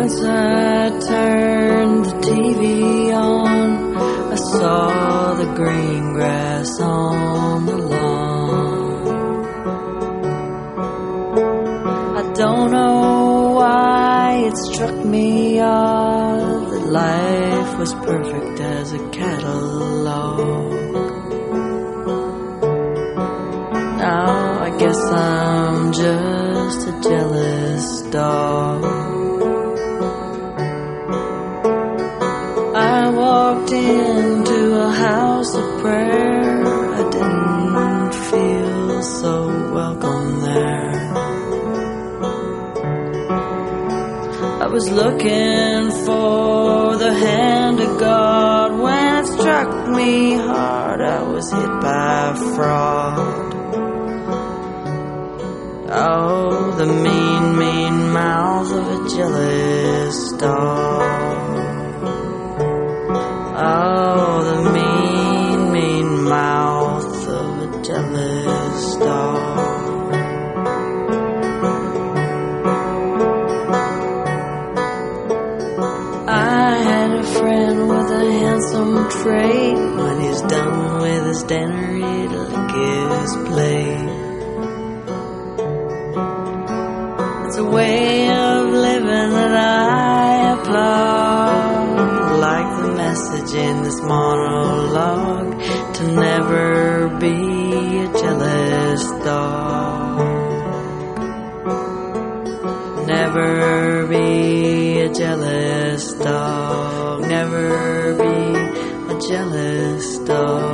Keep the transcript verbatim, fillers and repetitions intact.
Once I turned the T V on, I saw the green grass on the lawn. I don't know why it struck me odd that life was perfect as a catalog. Now I guess I'm just a jealous dog. I walked into a house of prayer. I didn't feel so welcome there. I was looking for the hand of God. When it struck me hard, I was hit by fraud. Oh, the mean, mean mouth of a jealous dog. Oh, the mean, mean mouth of a jealous dog. I had a friend with a handsome trait. When he's done with his dinner, he'd lick his plate. It's a way of living that I applaud, like the message in this monologue, to never be a jealous dog. Never be a jealous dog. Never be a jealous dog.